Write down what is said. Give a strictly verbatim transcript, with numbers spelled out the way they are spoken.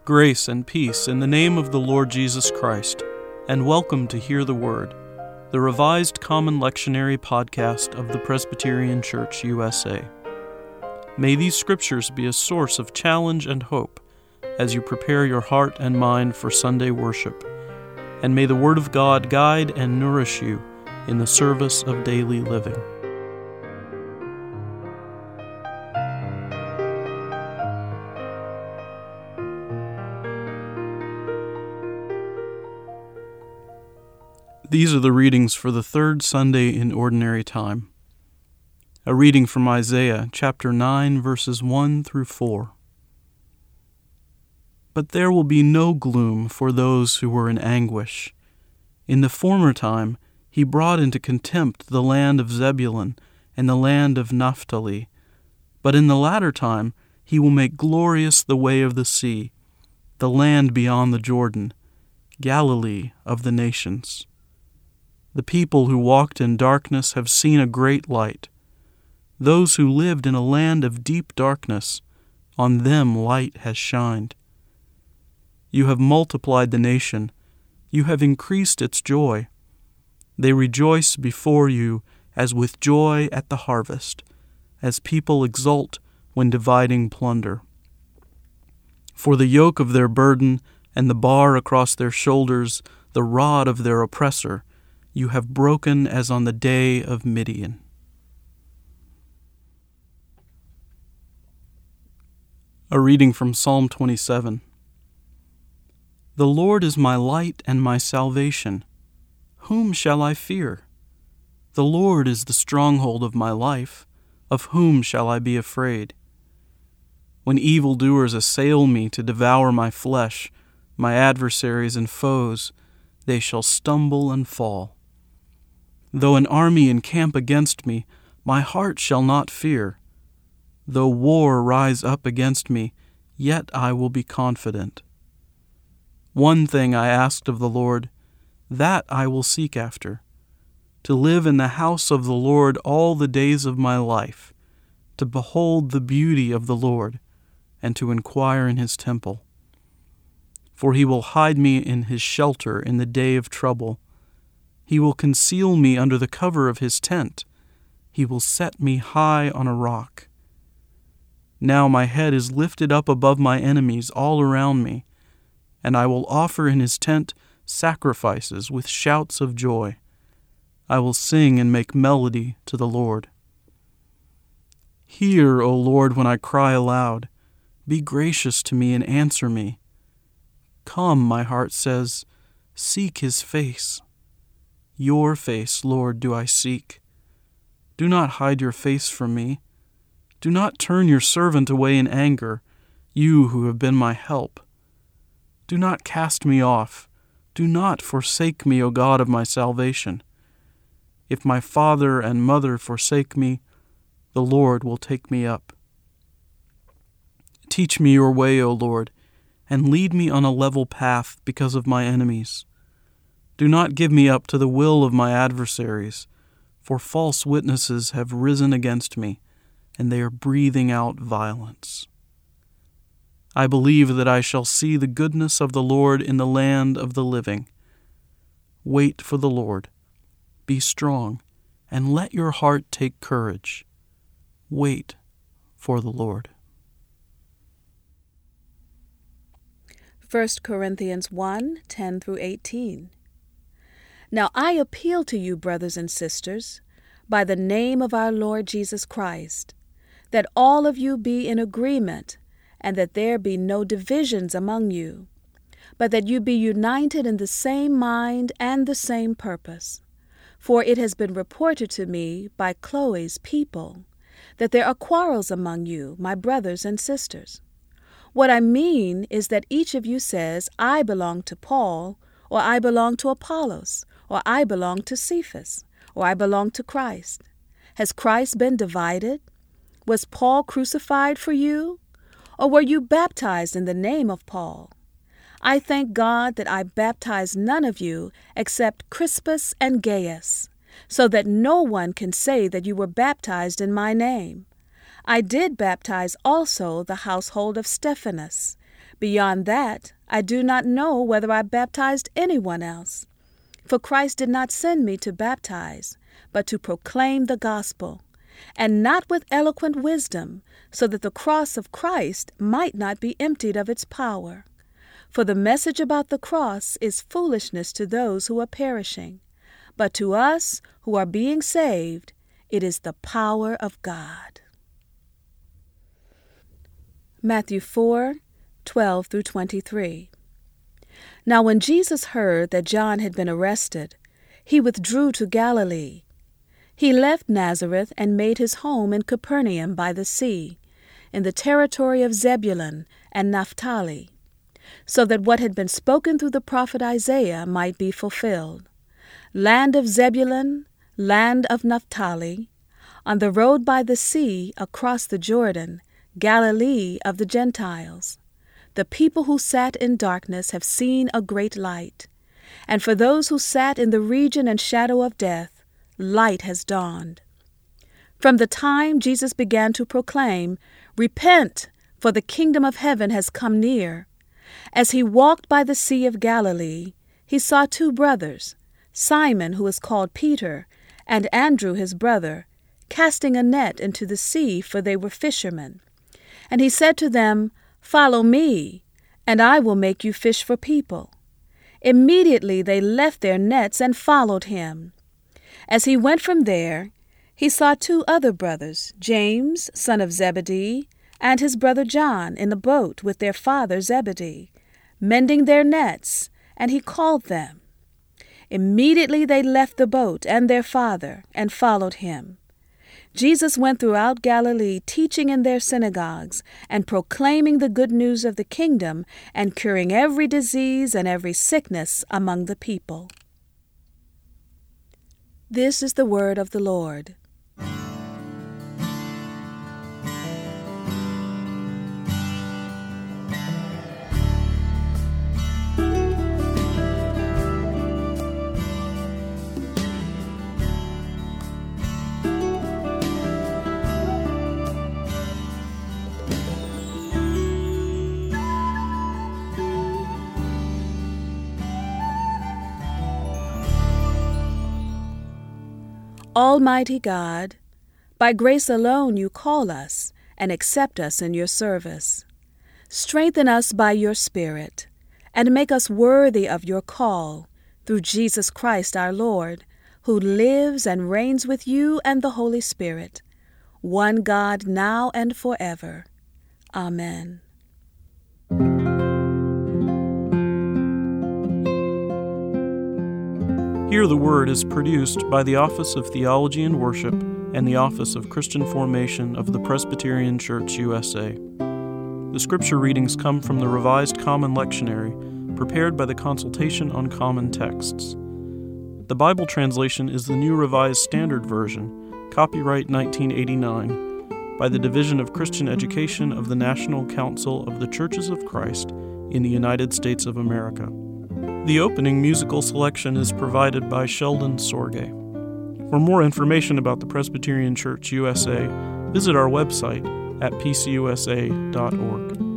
Grace and peace in the name of the Lord Jesus Christ, and welcome to Hear the Word, the revised Common Lectionary podcast of the Presbyterian Church U S A. May these scriptures be a source of challenge and hope as you prepare your heart and mind for Sunday worship, and may the Word of God guide and nourish you in the service of daily living. These are the readings for the third Sunday in Ordinary Time. A reading from Isaiah chapter nine, verses one through four. But there will be no gloom for those who were in anguish. In the former time he brought into contempt the land of Zebulun and the land of Naphtali. But in the latter time he will make glorious the way of the sea, the land beyond the Jordan, Galilee of the nations. The people who walked in darkness have seen a great light. Those who lived in a land of deep darkness, on them light has shined. You have multiplied the nation. You have increased its joy. They rejoice before you as with joy at the harvest, as people exult when dividing plunder. For the yoke of their burden and the bar across their shoulders, the rod of their oppressor, you have broken as on the day of Midian. A reading from Psalm twenty-seven. The Lord is my light and my salvation. Whom shall I fear? The Lord is the stronghold of my life. Of whom shall I be afraid? When evildoers assail me to devour my flesh, my adversaries and foes, they shall stumble and fall. Though an army encamp against me, my heart shall not fear. Though war rise up against me, yet I will be confident. One thing I asked of the Lord, that I will seek after, to live in the house of the Lord all the days of my life, to behold the beauty of the Lord, and to inquire in his temple. For he will hide me in his shelter in the day of trouble. He will conceal me under the cover of his tent. He will set me high on a rock. Now my head is lifted up above my enemies all around me, and I will offer in his tent sacrifices with shouts of joy. I will sing and make melody to the Lord. Hear, O Lord, when I cry aloud. Be gracious to me and answer me. Come, my heart says, seek his face. Your face, Lord, do I seek. Do not hide your face from me. Do not turn your servant away in anger, you who have been my help. Do not cast me off. Do not forsake me, O God of my salvation. If my father and mother forsake me, the Lord will take me up. Teach me your way, O Lord, and lead me on a level path because of my enemies. Do not give me up to the will of my adversaries, for false witnesses have risen against me, and they are breathing out violence. I believe that I shall see the goodness of the Lord in the land of the living. Wait for the Lord. Be strong, and let your heart take courage. Wait for the Lord. First Corinthians one, ten through eighteen. Now I appeal to you, brothers and sisters, by the name of our Lord Jesus Christ, that all of you be in agreement, and that there be no divisions among you, but that you be united in the same mind and the same purpose. For it has been reported to me by Chloe's people that there are quarrels among you, my brothers and sisters. What I mean is that each of you says, I belong to Paul, or I belong to Apollos, or I belong to Cephas, or I belong to Christ. Has Christ been divided? Was Paul crucified for you? Or were you baptized in the name of Paul? I thank God that I baptized none of you except Crispus and Gaius, so that no one can say that you were baptized in my name. I did baptize also the household of Stephanas. Beyond that, I do not know whether I baptized anyone else. For Christ did not send me to baptize, but to proclaim the gospel, and not with eloquent wisdom, so that the cross of Christ might not be emptied of its power. For the message about the cross is foolishness to those who are perishing, but to us who are being saved, it is the power of God. Matthew four, twelve through twenty-three. Now when Jesus heard that John had been arrested, he withdrew to Galilee. He left Nazareth and made his home in Capernaum by the sea, in the territory of Zebulun and Naphtali, so that what had been spoken through the prophet Isaiah might be fulfilled. Land of Zebulun, land of Naphtali, on the road by the sea across the Jordan, Galilee of the Gentiles. The people who sat in darkness have seen a great light, and for those who sat in the region and shadow of death, light has dawned. From the time Jesus began to proclaim, "Repent, for the kingdom of heaven has come near," as he walked by the Sea of Galilee, he saw two brothers, Simon, who is called Peter, and Andrew his brother, casting a net into the sea, for they were fishermen. And he said to them, "Follow me, and I will make you fish for people." Immediately they left their nets and followed him. As he went from there, he saw two other brothers, James, son of Zebedee, and his brother John, in the boat with their father Zebedee, mending their nets, and he called them. Immediately they left the boat and their father and followed him. Jesus went throughout Galilee, teaching in their synagogues and proclaiming the good news of the kingdom and curing every disease and every sickness among the people. This is the word of the Lord. Almighty God, by grace alone you call us and accept us in your service. Strengthen us by your Spirit, and make us worthy of your call, through Jesus Christ our Lord, who lives and reigns with you and the Holy Spirit, one God, now and forever. Amen. Hear the Word is produced by the Office of Theology and Worship and the Office of Christian Formation of the Presbyterian Church U S A. The scripture readings come from the Revised Common Lectionary, prepared by the Consultation on Common Texts. The Bible translation is the New Revised Standard Version, copyright nineteen eighty-nine, by the Division of Christian Education of the National Council of the Churches of Christ in the United States of America. The opening musical selection is provided by Sheldon Sorge. For more information about the Presbyterian Church U S A, visit our website at p c u s a dot org.